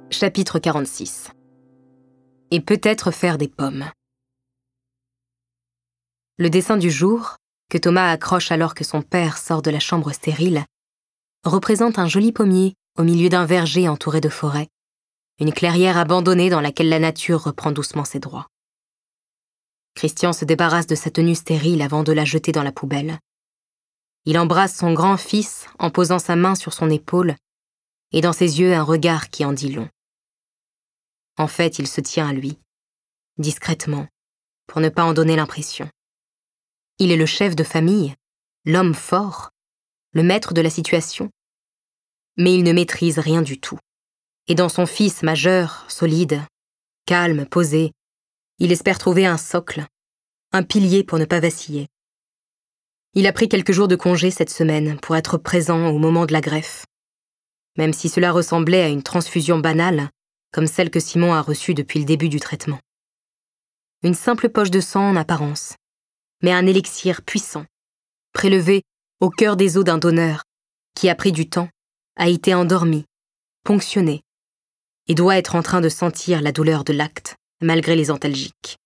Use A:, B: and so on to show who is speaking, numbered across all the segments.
A: Chapitre 46. Et peut-être faire des pommes. Le dessin du jour, que Thomas accroche alors que son père sort de la chambre stérile, représente un joli pommier au milieu d'un verger entouré de forêt, une clairière abandonnée dans laquelle la nature reprend doucement ses droits. Christian se débarrasse de sa tenue stérile avant de la jeter dans la poubelle. Il embrasse son grand-fils en posant sa main sur son épaule et dans ses yeux un regard qui en dit long. En fait, il se tient à lui, discrètement, pour ne pas en donner l'impression. Il est le chef de famille, l'homme fort, le maître de la situation, mais il ne maîtrise rien du tout. Et dans son fils majeur, solide, calme, posé, il espère trouver un socle, un pilier pour ne pas vaciller. Il a pris quelques jours de congé cette semaine pour être présent au moment de la greffe. Même si cela ressemblait à une transfusion banale, comme celle que Simon a reçue depuis le début du traitement. Une simple poche de sang en apparence, mais un élixir puissant, prélevé au cœur des os d'un donneur, qui a pris du temps, a été endormi, ponctionné, et doit être en train de sentir la douleur de l'acte, malgré les antalgiques.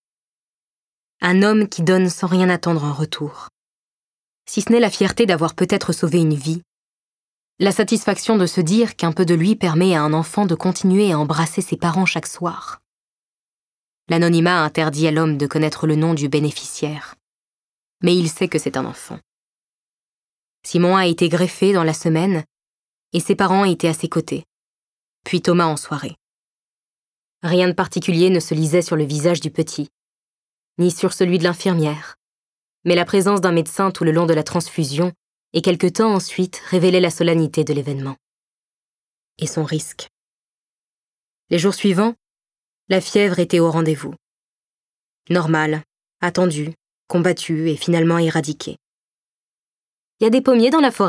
A: Un homme qui donne sans rien attendre en retour. Si ce n'est la fierté d'avoir peut-être sauvé une vie, la satisfaction de se dire qu'un peu de lui permet à un enfant de continuer à embrasser ses parents chaque soir. L'anonymat interdit à l'homme de connaître le nom du bénéficiaire, mais il sait que c'est un enfant. Simon a été greffé dans la semaine et ses parents étaient à ses côtés, puis Thomas en soirée. Rien de particulier ne se lisait sur le visage du petit, ni sur celui de l'infirmière, mais la présence d'un médecin tout le long de la transfusion et quelque temps ensuite révélait la solennité de l'événement. Et son risque. Les jours suivants, la fièvre était au rendez-vous. Normale, attendue, combattue et finalement éradiquée. « Y a des pommiers dans la forêt ?»«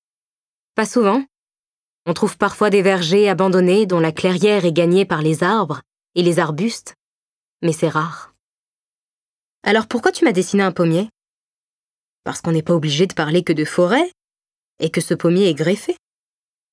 A: Pas souvent. On trouve parfois des vergers abandonnés dont la clairière est gagnée par les arbres et les arbustes, mais c'est rare. »« Alors pourquoi tu m'as dessiné un pommier ?»« Parce qu'on n'est pas obligé de parler que de forêt, et que ce pommier est greffé. »« Greffé ?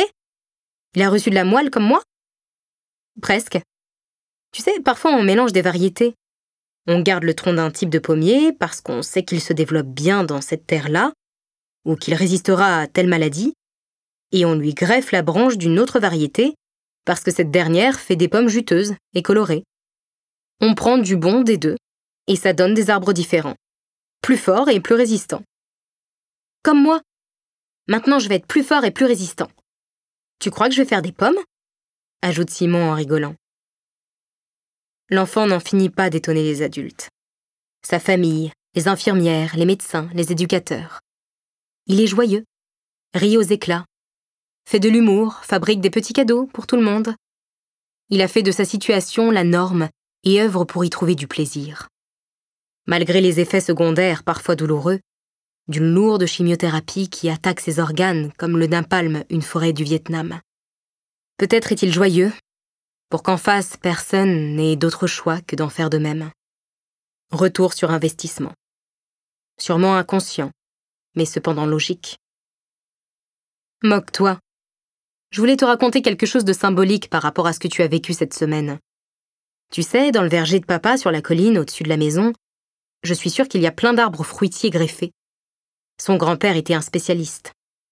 A: Il a reçu de la moelle comme moi ?»« Presque. Tu sais, parfois on mélange des variétés. On garde le tronc d'un type de pommier parce qu'on sait qu'il se développe bien dans cette terre-là, ou qu'il résistera à telle maladie, et on lui greffe la branche d'une autre variété parce que cette dernière fait des pommes juteuses et colorées. On prend du bon des deux, et ça donne des arbres différents, plus forts et plus résistants. Comme moi. Maintenant je vais être plus fort et plus résistant. Tu crois que je vais faire des pommes ? Ajoute Simon en rigolant. L'enfant n'en finit pas d'étonner les adultes. Sa famille, les infirmières, les médecins, les éducateurs. Il est joyeux, rit aux éclats, fait de l'humour, fabrique des petits cadeaux pour tout le monde. Il a fait de sa situation la norme et œuvre pour y trouver du plaisir. Malgré les effets secondaires parfois douloureux, d'une lourde chimiothérapie qui attaque ses organes comme le napalm une forêt du Vietnam. Peut-être est-il joyeux, pour qu'en face personne n'ait d'autre choix que d'en faire de même. Retour sur investissement. Sûrement inconscient, mais cependant logique. Moque-toi. Je voulais te raconter quelque chose de symbolique par rapport à ce que tu as vécu cette semaine. Tu sais, dans le verger de papa sur la colline au-dessus de la maison, je suis sûre qu'il y a plein d'arbres fruitiers greffés. Son grand-père était un spécialiste.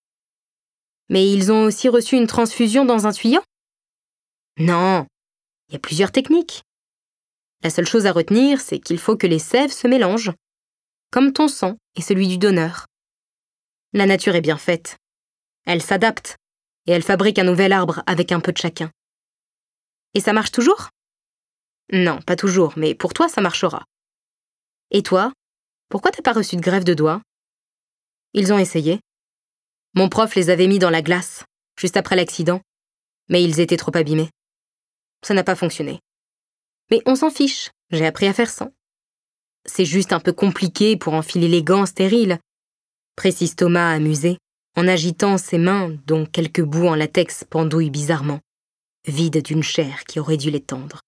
A: Mais ils ont aussi reçu une transfusion dans un tuyau ? Non, il y a plusieurs techniques. La seule chose à retenir, c'est qu'il faut que les sèves se mélangent, comme ton sang et celui du donneur. La nature est bien faite. Elle s'adapte, et elle fabrique un nouvel arbre avec un peu de chacun. Et ça marche toujours ? Non, pas toujours, mais pour toi, ça marchera. Et toi, pourquoi t'as pas reçu de greffe de doigts ? Ils ont essayé. Mon prof les avait mis dans la glace, juste après l'accident, mais ils étaient trop abîmés. Ça n'a pas fonctionné. Mais on s'en fiche, j'ai appris à faire sans. C'est juste un peu compliqué pour enfiler les gants stériles, précise Thomas amusé, en agitant ses mains dont quelques bouts en latex pendouillent bizarrement, vides d'une chair qui aurait dû les tendre.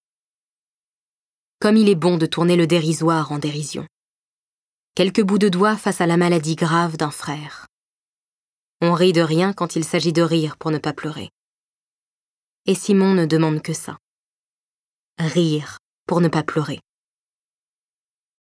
A: Comme il est bon de tourner le dérisoire en dérision. Quelques bouts de doigts face à la maladie grave d'un frère. On rit de rien quand il s'agit de rire pour ne pas pleurer. Et Simon ne demande que ça. Rire pour ne pas pleurer.